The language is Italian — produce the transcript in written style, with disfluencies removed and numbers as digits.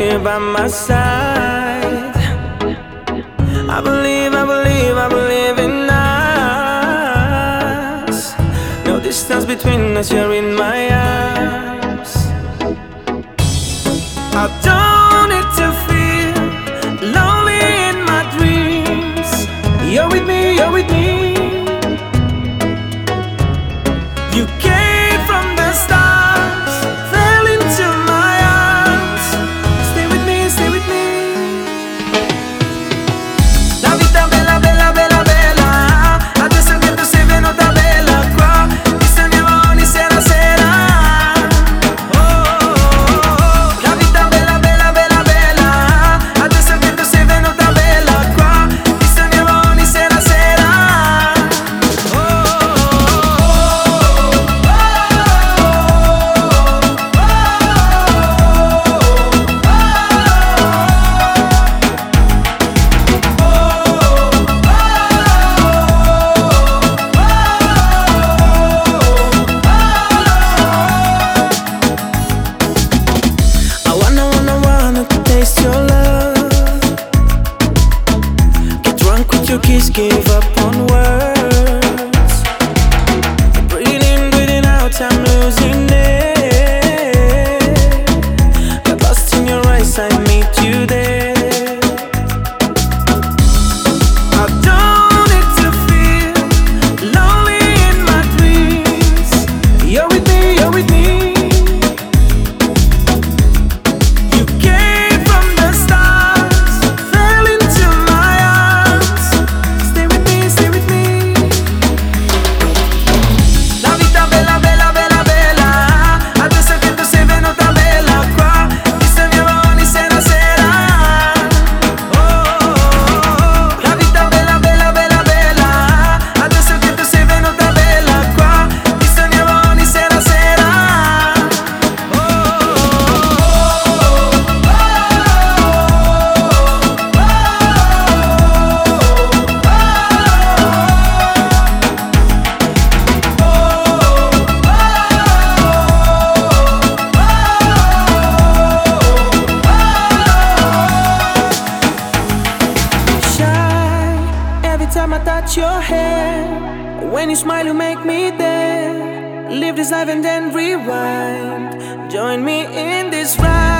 here by my side. I believe in us. No distance between us, you're in my arms. I don't need to feel lonely in my dreams. You're with me, you're with me. You came from the stars, fell into my arms. Stay with me, stay with me. La vita bella, bella, bella, bella. Adesso che tu sei venuta bella qua, ti sogniamo ogni sera, sera. Oh, oh, oh. La vita bella, bella, bella, bella. Adesso che tu sei venuta bella qua, ti sogniamo ogni sera, sera. Oh, oh, I wanna taste your love. Get drunk with your kiss, give up on words. Breathing out, I'm losing it. Got lost in your eyes, I meet you there. I don't need to feel lonely in my dreams. You're with me, you're with me. You came from the stars, fell into my arms. Stay with me, stay with me. La vita bella, bella, bella, bella. Adesso che tu sei venuta bella qua, ti sogniamo ogni sera, sera. Oh, oh, oh. La vita bella, bella, bella, bella. Adesso che tu sei venuta bella qua, ti sogniamo ogni sera, sera. Oh, oh, Shy, every time I touch your hair. When you smile, you make me dare. Live this life and then rewind. Join me in this ride.